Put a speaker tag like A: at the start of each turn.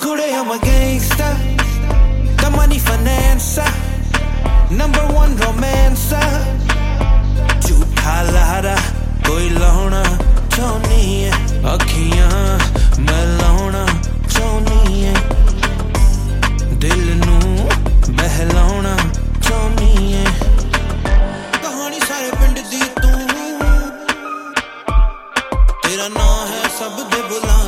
A: Kude, I'm a gangster. The money financer. Number one romancer. झूठा लारा कोई लाना चाहनी है अखियां मैं लाना चाहनी है दिल नू बहलाना चाहनी है कहानी सारे पिंड दी तू तेरा नाम है सब दे बुला